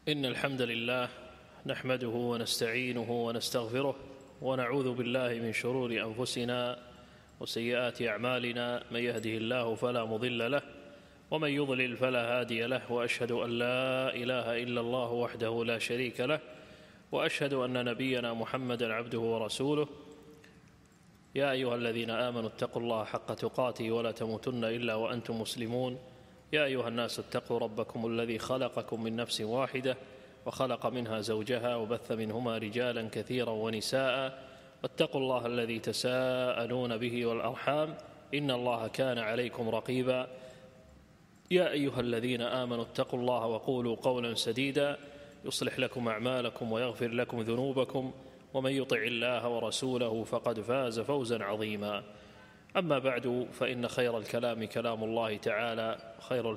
إن الحمد لله نحمده ونستعينه ونستغفره ونعوذ بالله من شرور أنفسنا وسيئات أعمالنا. من يهده الله فلا مضل له ومن يضلل فلا هادي له، وأشهد أن لا إله إلا الله وحده لا شريك له، وأشهد أن نبينا محمدا عبده ورسوله. يا أيها الذين آمنوا اتقوا الله حق تقاته ولا تموتن إلا وأنتم مسلمون. يا أيها الناس اتقوا ربكم الذي خلقكم من نفس واحدة وخلق منها زوجها وبث منهما رجالا كثيرا ونساء، واتقوا الله الذي تساءلون به والأرحام إن الله كان عليكم رقيبا. يا أيها الذين آمنوا اتقوا الله وقولوا قولا سديدا يصلح لكم أعمالكم ويغفر لكم ذنوبكم، ومن يطع الله ورسوله فقد فاز فوزا عظيما. أما بعد، فإن خير الكلام كلام الله تعالى، خير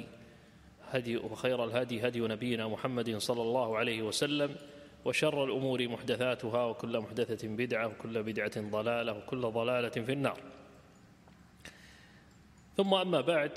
الهدي هدي نبينا محمد صلى الله عليه وسلم، وشر الأمور محدثاتها، وكل محدثة بدعة، وكل بدعة ضلالة، وكل ضلالة في النار. ثم أما بعد،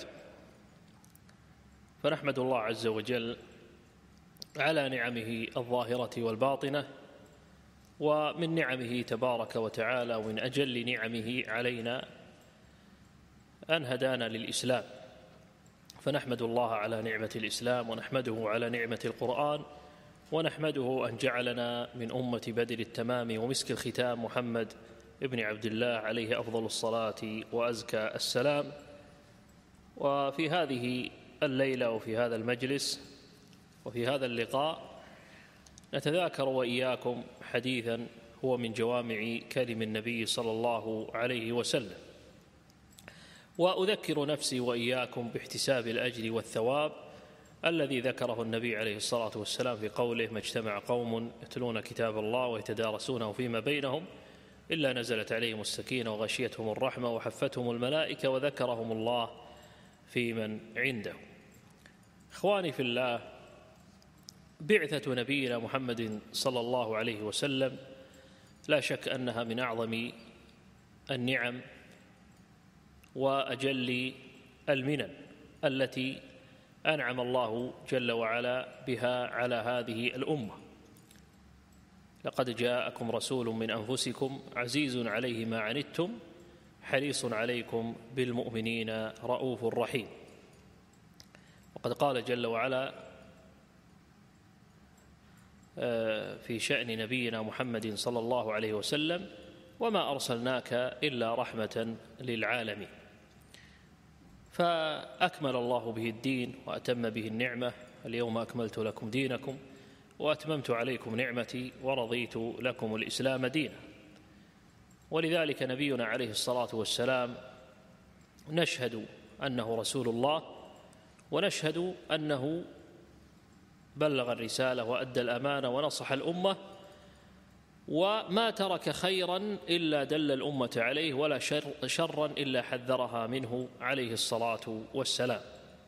فنحمد الله عز وجل على نعمه الظاهرة والباطنة، ومن نعمه تبارك وتعالى ومن أجل نعمه علينا أن هدانا للإسلام، فنحمد الله على نعمة الإسلام، ونحمده على نعمة القرآن، ونحمده أن جعلنا من أمة بدر التمام ومسك الختام محمد ابن عبد الله عليه أفضل الصلاة وأزكى السلام. وفي هذه الليلة وفي هذا المجلس وفي هذا اللقاء نتذاكر وإياكم حديثا هو من جوامع كلم النبي صلى الله عليه وسلم، وأذكر نفسي وإياكم باحتساب الأجر والثواب الذي ذكره النبي عليه الصلاة والسلام في قوله: ما اجتمع قوم يتلون كتاب الله ويتدارسونه فيما بينهم إلا نزلت عليهم السكينة وغشيتهم الرحمة وحفتهم الملائكة وذكرهم الله في من عنده. إخواني في الله، بعثة نبينا محمد صلى الله عليه وسلم لا شك أنها من أعظم النعم وأجل المنن التي أنعم الله جل وعلا بها على هذه الأمة. لقد جاءكم رسول من أنفسكم عزيز عليه ما عنتم حريص عليكم بالمؤمنين رؤوف رحيم. وقد قال جل وعلا في شأن نبينا محمد صلى الله عليه وسلم: وما أرسلناك إلا رحمة للعالمين. فأكمل الله به الدين وأتم به النعمة: اليوم أكملت لكم دينكم وأتممت عليكم نعمتي ورضيت لكم الإسلام دينا. ولذلك نبينا عليه الصلاة والسلام نشهد أنه رسول الله، ونشهد أنه بلغ الرسالة وأدى الأمانة ونصح الأمة، وما ترك خيرا إلا دل الأمة عليه، ولا شرا إلا حذرها منه عليه الصلاة والسلام.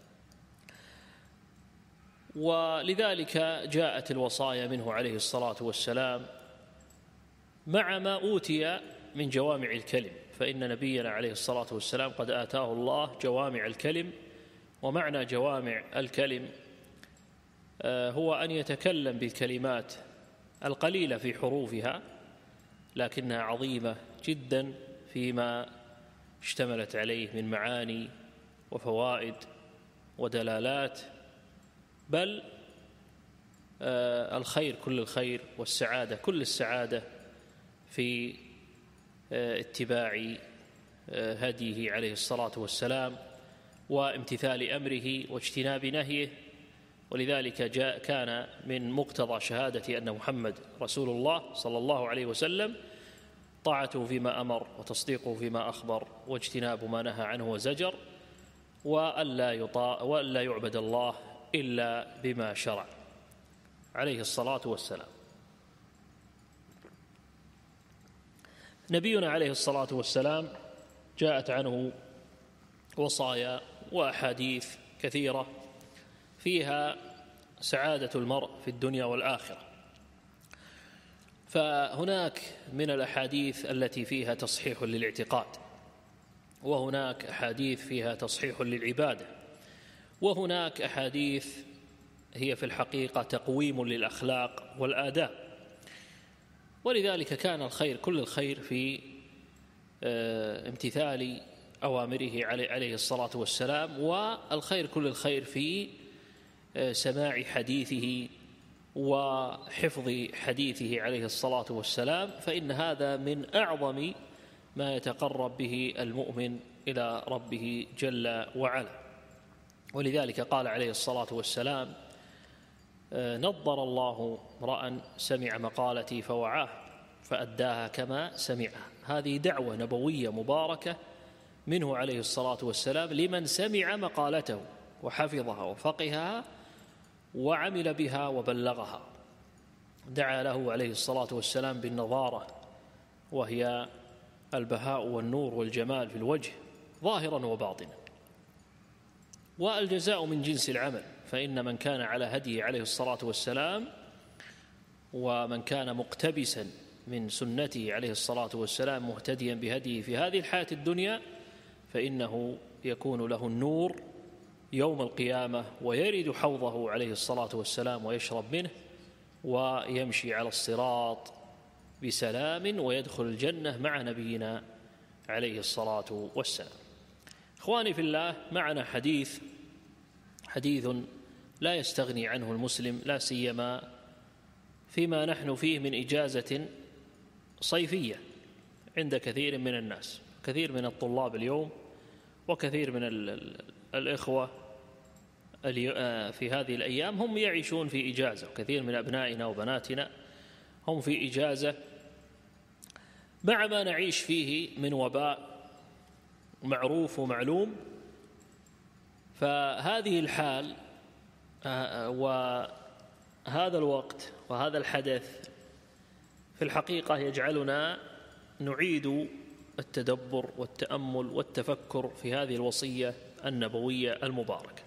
ولذلك جاءت الوصايا منه عليه الصلاة والسلام مع ما أوتي من جوامع الكلم، فإن نبينا عليه الصلاة والسلام قد آتاه الله جوامع الكلم. ومعنى جوامع الكلم هو أن يتكلم بالكلمات القليلة في حروفها، لكنها عظيمة جدا فيما اشتملت عليه من معاني وفوائد ودلالات، بل الخير كل الخير والسعادة كل السعادة في اتباع هديه عليه الصلاة والسلام وامتثال أمره واجتناب نهيه. ولذلك كان من مقتضى شهادة أن محمد رسول الله صلى الله عليه وسلم طاعته فيما أمر وتصديقه فيما أخبر واجتناب ما نهى عنه وزجر، وألا يعبد الله إلا بما شرع عليه الصلاة والسلام. نبينا عليه الصلاة والسلام جاءت عنه وصايا وأحاديث كثيرة فيها سعادة المرء في الدنيا والآخرة. فهناك من الأحاديث التي فيها تصحيح للاعتقاد، وهناك أحاديث فيها تصحيح للعبادة، وهناك أحاديث هي في الحقيقة تقويم للأخلاق والآداب، ولذلك كان الخير كل الخير في امتثال أوامره عليه الصلاة والسلام، والخير كل الخير في سماع حديثه وحفظ حديثه عليه الصلاة والسلام، فإن هذا من أعظم ما يتقرب به المؤمن إلى ربه جل وعلا. ولذلك قال عليه الصلاة والسلام: نضر الله امرأ سمع مقالتي فوعاه فأداها كما سمعها. هذه دعوة نبوية مباركة منه عليه الصلاة والسلام لمن سمع مقالته وحفظها وفقهها وعمل بها وبلغها. دعا له عليه الصلاة والسلام بالنظارة، وهي البهاء والنور والجمال في الوجه ظاهرا وباطنا، والجزاء من جنس العمل، فإن من كان على هديه عليه الصلاة والسلام ومن كان مقتبسا من سنته عليه الصلاة والسلام مهتديا بهديه في هذه الحياة الدنيا، فإنه يكون له النور يوم القيامة ويرد حوضه عليه الصلاة والسلام ويشرب منه ويمشي على الصراط بسلام ويدخل الجنة مع نبينا عليه الصلاة والسلام. إخواني في الله، معنا حديث لا يستغني عنه المسلم، لا سيما فيما نحن فيه من إجازة صيفية عند كثير من الناس. كثير من الطلاب اليوم وكثير من الإخوة في هذه الأيام هم يعيشون في إجازة، وكثير من أبنائنا وبناتنا هم في إجازة مع ما نعيش فيه من وباء معروف ومعلوم. فهذه الحال وهذا الوقت وهذا الحدث في الحقيقة يجعلنا نعيد التدبر والتأمل والتفكر في هذه الوصية النبوية المباركة.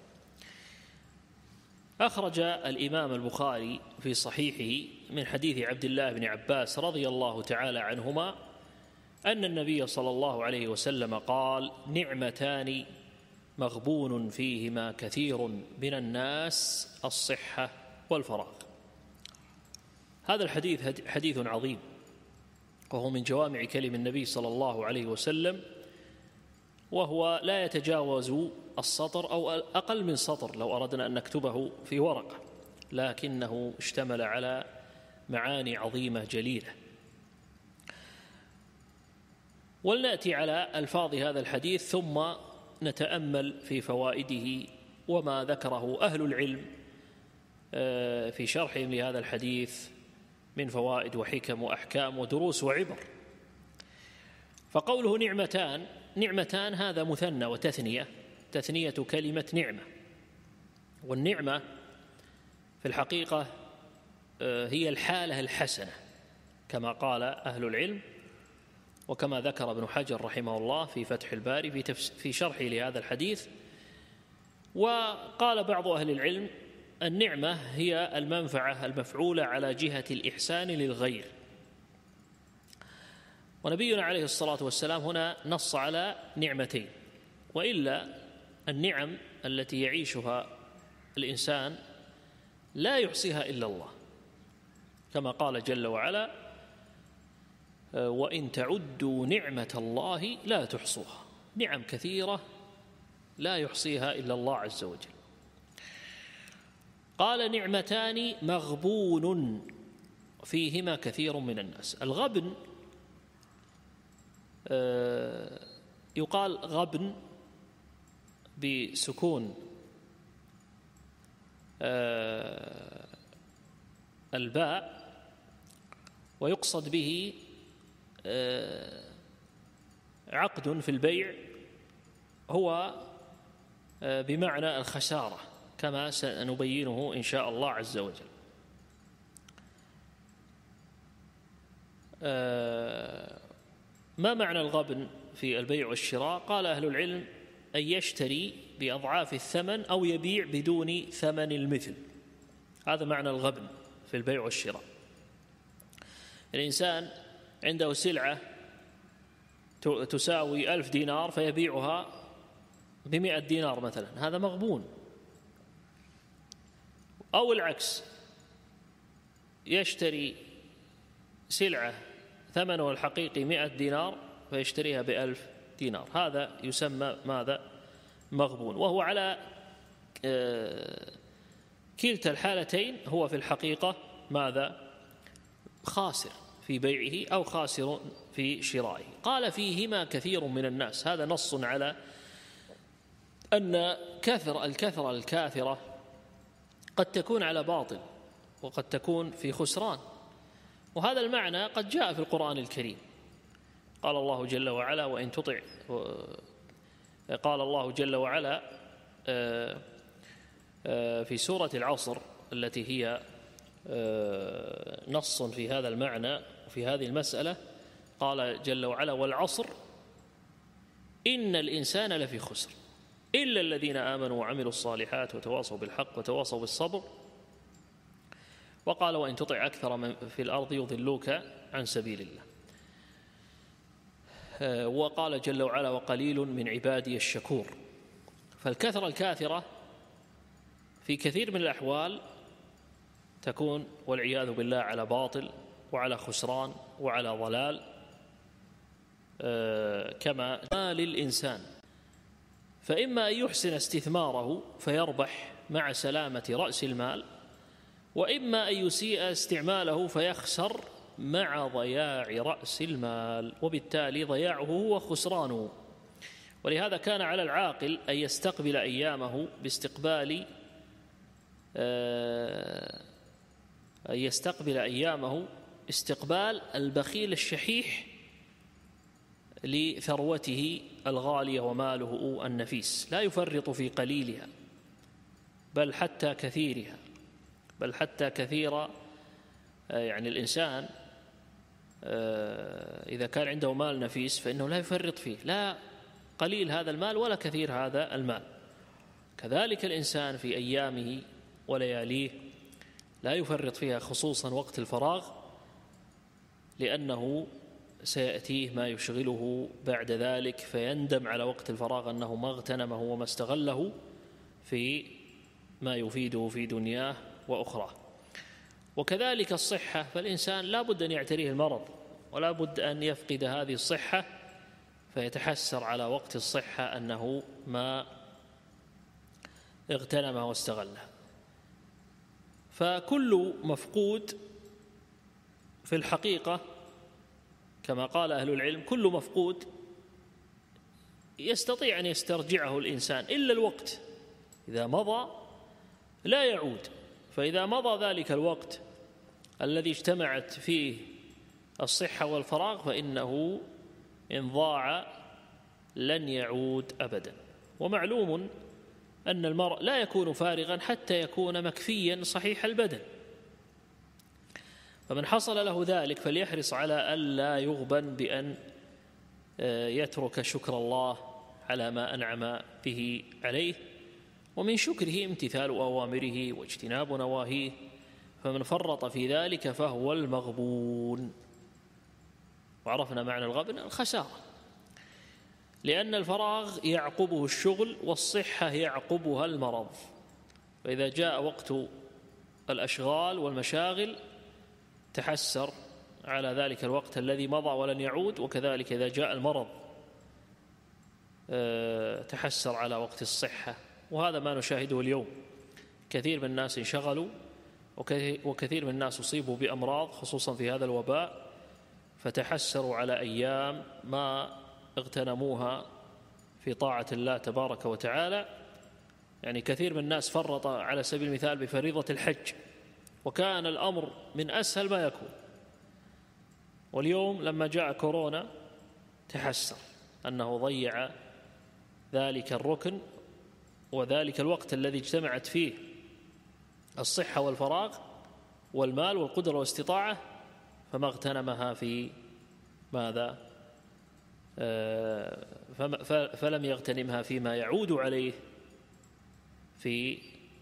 أخرج الإمام البخاري في صحيحه من حديث عبد الله بن عباس رضي الله تعالى عنهما أن النبي صلى الله عليه وسلم قال: نعمتان مغبون فيهما كثير من الناس، الصحة والفراغ. هذا الحديث حديث عظيم، وهو من جوامع كلم النبي صلى الله عليه وسلم، وهو لا يتجاوز السطر أو أقل من سطر لو أردنا أن نكتبه في ورقة، لكنه اشتمل على معاني عظيمة جليلة. ولنأتي على ألفاظ هذا الحديث ثم نتأمل في فوائده وما ذكره أهل العلم في شرحهم لهذا الحديث من فوائد وحكم وأحكام ودروس وعبر. فقوله نعمتان هذا مثنى وتثنية، تثنية كلمة نعمة، والنعمة في الحقيقة هي الحالة الحسنة كما قال أهل العلم، وكما ذكر ابن حجر رحمه الله في فتح الباري في شرحه لهذا الحديث. وقال بعض أهل العلم: النعمة هي المنفعة المفعولة على جهة الإحسان للغير. ونبينا عليه الصلاة والسلام هنا نص على نعمتين، وإلا النعم التي يعيشها الإنسان لا يحصيها إلا الله، كما قال جل وعلا: وإن تعدوا نعمة الله لا تحصوها. نعم كثيرة لا يحصيها إلا الله عز وجل. قال: نعمتان مغبون فيهما كثير من الناس. الغبن يقال غبن بسكون الباء، ويقصد به عقد في البيع هو بمعنى الخسارة، كما سنبينه إن شاء الله عز وجل. ما معنى الغبن في البيع والشراء؟ قال أهل العلم: أن يشتري بأضعاف الثمن أو يبيع بدون ثمن المثل. هذا معنى الغبن في البيع والشراء. الإنسان عنده سلعة تساوي 1000 دينار فيبيعها ب100 دينار مثلا، هذا مغبون. أو العكس، يشتري سلعة ثمنها الحقيقي 100 دينار فيشتريها ب1000 دينار، هذا يسمى ماذا؟ مغبون. وهو على كلتا الحالتين هو في الحقيقة ماذا؟ خاسر في بيعه أو خاسر في شرائه. قال فيهما كثير من الناس، هذا نص على أن الكثرة الكاثرة قد تكون على باطل وقد تكون في خسران، وهذا المعنى قد جاء في القرآن الكريم. قال الله جل وعلا وإن تطع، قال الله جل وعلا في سورة العصر التي هي نص في هذا المعنى وفي هذه المسألة، قال جل وعلا والعصر إن الإنسان لفي خسر إلا الذين آمنوا وعملوا الصالحات وتواصوا بالحق وتواصوا بالصبر. وقال وإن تطع أكثر من في الأرض يضلوك عن سبيل الله. وقال جل وعلا وقليل من عبادي الشكور. فالكثرة الكاثرة في كثير من الأحوال تكون والعياذ بالله على باطل وعلى خسران وعلى ضلال، كما للإنسان، فإما أن يحسن استثماره فيربح مع سلامة رأس المال، وإما أن يسيء استعماله فيخسر مع ضياع رأس المال، وبالتالي ضياعه هو خسرانه. ولهذا كان على العاقل أن يستقبل أيامه باستقبال استقبال البخيل الشحيح لثروته الغالية وماله النفيس، لا يفرط في قليلها بل حتى كثيرها، بل حتى كثير. يعني الإنسان إذا كان عنده مال نفيس فإنه لا يفرط فيه، لا قليل هذا المال ولا كثير هذا المال. كذلك الإنسان في أيامه ولياليه لا يفرط فيها، خصوصا وقت الفراغ، لأنه سيأتيه ما يشغله بعد ذلك فيندم على وقت الفراغ أنه ما اغتنمه وما استغله في ما يفيده في دنياه وأخراه. وكذلك الصحة، فالإنسان لا بد أن يعتريه المرض ولا بد أن يفقد هذه الصحة فيتحسر على وقت الصحة أنه ما اغتنمه واستغله. فكل مفقود في الحقيقة كما قال أهل العلم كل مفقود يستطيع أن يسترجعه الإنسان، إلا الوقت إذا مضى لا يعود. فإذا مضى ذلك الوقت الذي اجتمعت فيه الصحة والفراغ فإنه إن ضاع لن يعود أبدا. ومعلوم أن المرء لا يكون فارغا حتى يكون مكفيا صحيح البدن، فمن حصل له ذلك فليحرص على ألا يغبن بأن يترك شكر الله على ما أنعم به عليه، ومن شكره امتثال أوامره واجتناب نواهيه، فمن فرط في ذلك فهو المغبون. وعرفنا معنى الغبن الخسارة، لأن الفراغ يعقبه الشغل والصحة يعقبها المرض. فإذا جاء وقت الأشغال والمشاغل تحسر على ذلك الوقت الذي مضى ولن يعود، وكذلك إذا جاء المرض تحسر على وقت الصحة. وهذا ما نشاهده اليوم، كثير من الناس انشغلوا وكثير من الناس أصيبوا بأمراض خصوصا في هذا الوباء، فتحسروا على أيام ما اغتنموها في طاعة الله تبارك وتعالى. يعني كثير من الناس فرط على سبيل المثال بفريضة الحج، وكان الأمر من أسهل ما يكون، واليوم لما جاء كورونا تحسر أنه ضيع ذلك الركن وذلك الوقت الذي اجتمعت فيه الصحة والفراغ والمال والقدرة والاستطاعة، فما اغتنمها في ماذا؟ فلم يغتنمها فيما يعود عليه في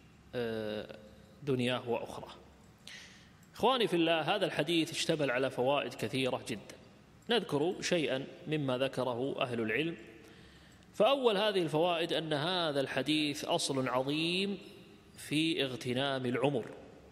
دنياه وأخرى. إخواني في الله، هذا الحديث اشتمل على فوائد كثيرة جدا، نذكر شيئا مما ذكره أهل العلم. فأول هذه الفوائد أن هذا الحديث أصل عظيم في اغتنام العمر،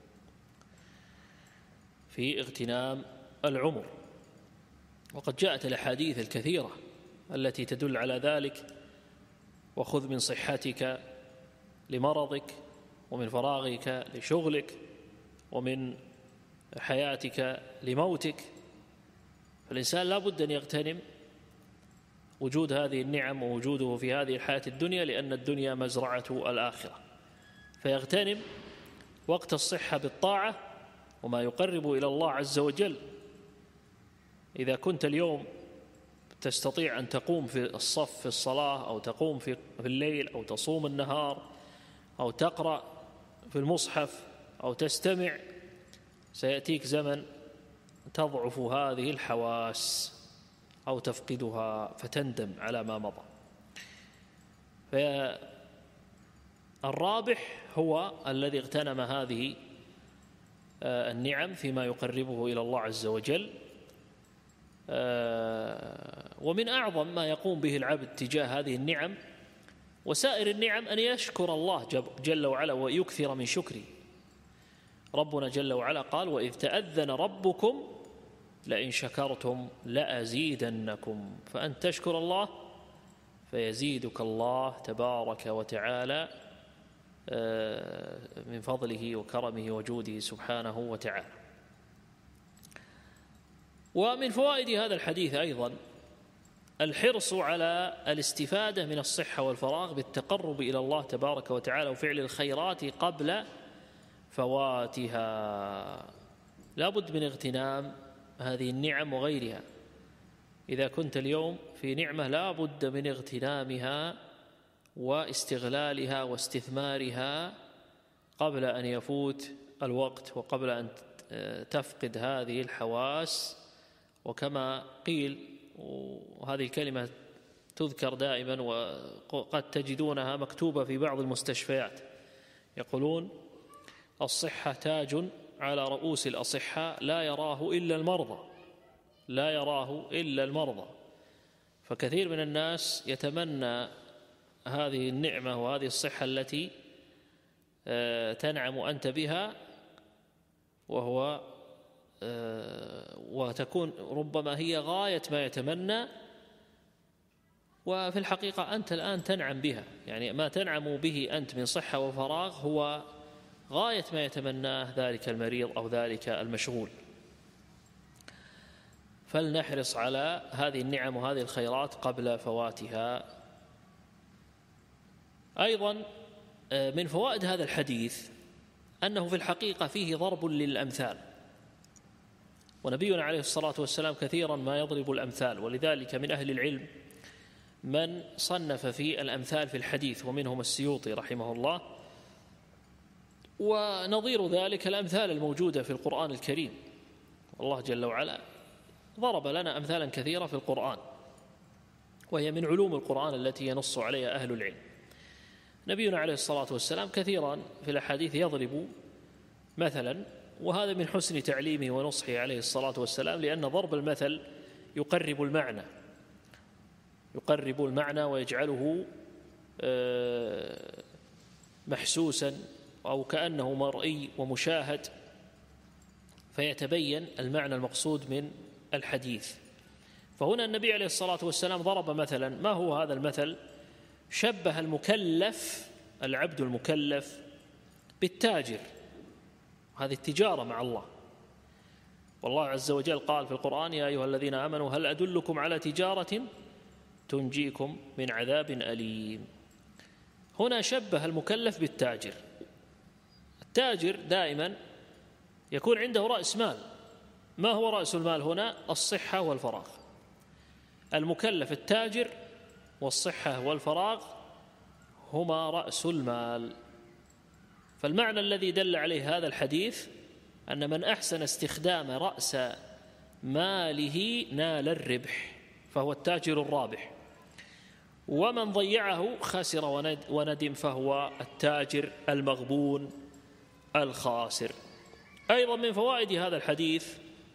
في اغتنام العمر. وقد جاءت الأحاديث الكثيرة التي تدل على ذلك: وخذ من صحتك لمرضك، ومن فراغك لشغلك، ومن حياتك لموتك. فالإنسان لا بد أن يغتنم وجود هذه النعم ووجوده في هذه الحياة الدنيا، لأن الدنيا مزرعة الآخرة. فيغتنم وقت الصحة بالطاعة وما يقرب إلى الله عز وجل. إذا كنت اليوم تستطيع أن تقوم في الصف في الصلاة، أو تقوم في الليل، أو تصوم النهار، أو تقرأ في المصحف، أو تستمع، سيأتيك زمن تضعف هذه الحواس أو تفقدها فتندم على ما مضى. فالرابح هو الذي اغتنم هذه النعم فيما يقربه إلى الله عز وجل. ومن أعظم ما يقوم به العبد تجاه هذه النعم وسائر النعم أن يشكر الله جل وعلا ويكثر من شكره. ربنا جل وعلا قال: وإذ تأذن ربكم لئن شكرتم لأزيدنكم. فأن تشكر الله فيزيدك الله تبارك وتعالى من فضله وكرمه وجوده سبحانه وتعالى. ومن فوائد هذا الحديث أيضا الحرص على الاستفادة من الصحة والفراغ بالتقرب إلى الله تبارك وتعالى وفعل الخيرات قبل فواتها. لا بد من اغتنام هذه النعم وغيرها. إذا كنت اليوم في نعمة لا بد من اغتنامها واستغلالها واستثمارها قبل أن يفوت الوقت وقبل أن تفقد هذه الحواس. وكما قيل، وهذه الكلمة تذكر دائما وقد تجدونها مكتوبة في بعض المستشفيات، يقولون: الصحة تاج على رؤوس الأصحاء لا يراه إلا المرضى، لا يراه إلا المرضى. فكثير من الناس يتمنى هذه النعمة وهذه الصحة التي تنعم أنت بها، وتكون ربما هي غاية ما يتمنى، وفي الحقيقة أنت الآن تنعم بها. يعني ما تنعم به أنت من صحة وفراغ هو غاية ما يتمناه ذلك المريض أو ذلك المشغول. فلنحرص على هذه النعم وهذه الخيرات قبل فواتها. أيضا من فوائد هذا الحديث أنه في الحقيقة فيه ضرب للأمثال، ونبينا عليه الصلاة والسلام كثيرا ما يضرب الأمثال، ولذلك من أهل العلم من صنف في الأمثال في الحديث، ومنهم السيوطي رحمه الله. ونظير ذلك الأمثال الموجودة في القرآن الكريم. الله جل وعلا ضرب لنا أمثالا كثيرة في القرآن، وهي من علوم القرآن التي ينص عليها أهل العلم. نبينا عليه الصلاة والسلام كثيرا في الأحاديث يضرب مثلا، وهذا من حسن تعليمه ونصحه عليه الصلاة والسلام، لأن ضرب المثل يقرب المعنى ويجعله محسوسا أو كأنه مرئي ومشاهد، فيتبين المعنى المقصود من الحديث. فهنا النبي عليه الصلاة والسلام ضرب مثلا. ما هو هذا المثل؟ شبه المكلف، العبد المكلف، بالتاجر. هذه التجارة مع الله. والله عز وجل قال في القرآن: يا أيها الذين آمنوا هل أدلكم على تجارة تنجيكم من عذاب أليم. هنا شبه المكلف بالتاجر. التاجر دائما يكون عنده رأس مال. ما هو رأس المال هنا؟ الصحة والفراغ. المكلف التاجر، والصحة والفراغ هما رأس المال. فالمعنى الذي دل عليه هذا الحديث أن من أحسن استخدام رأس ماله نال الربح، فهو التاجر الرابح. ومن ضيعه خسر وندم، فهو التاجر المغبون الخاسر. أيضا من فوائد هذا الحديث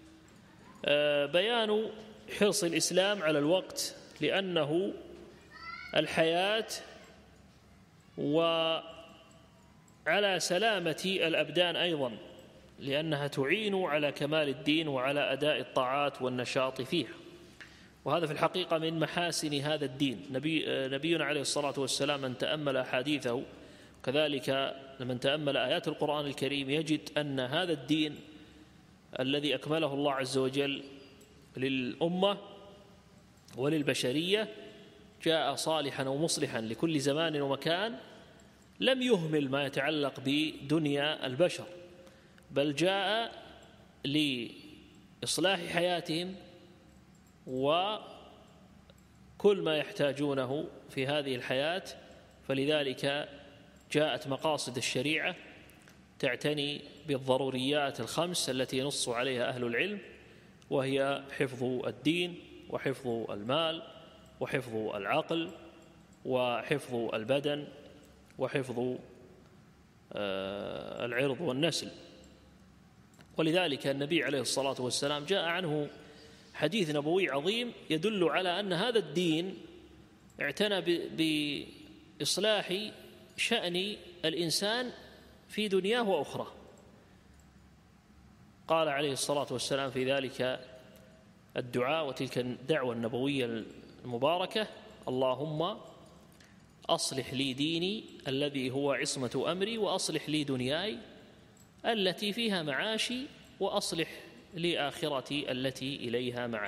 بيان حرص الإسلام على الوقت، لأنه الحياة على سلامة الأبدان أيضا، لأنها تعين على كمال الدين وعلى أداء الطاعات والنشاط فيها. وهذا في الحقيقة من محاسن هذا الدين. نبينا عليه الصلاة والسلام من تأمل أحاديثه كذلك من تأمل آيات القرآن الكريم يجد أن هذا الدين الذي أكمله الله عز وجل للأمة وللبشرية جاء صالحا ومصلحا لكل زمان ومكان، لم يهمل ما يتعلق بدنيا البشر، بل جاء لإصلاح حياتهم وكل ما يحتاجونه في هذه الحياة. فلذلك جاءت مقاصد الشريعة تعتني بالضروريات الخمس التي ينص عليها أهل العلم، وهي حفظ الدين وحفظ المال وحفظ العقل وحفظ البدن وحفظ العرض والنسل. ولذلك النبي عليه الصلاة والسلام جاء عنه حديث نبوي عظيم يدل على أن هذا الدين اعتنى بإصلاح شأن الإنسان في دنياه وأخرى. قال عليه الصلاة والسلام في ذلك الدعاء وتلك الدعوة النبوية المباركة: اللهم أصلح لي ديني الذي هو عصمة أمري، وأصلح لي دنياي التي فيها معاشي، وأصلح لي آخرتي التي إليها معاد.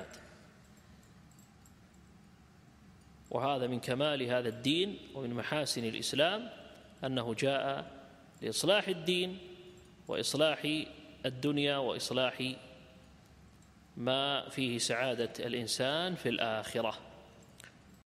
وهذا من كمال هذا الدين ومن محاسن الإسلام أنه جاء لإصلاح الدين وإصلاح الدنيا وإصلاح ما فيه سعادة الإنسان في الآخرة.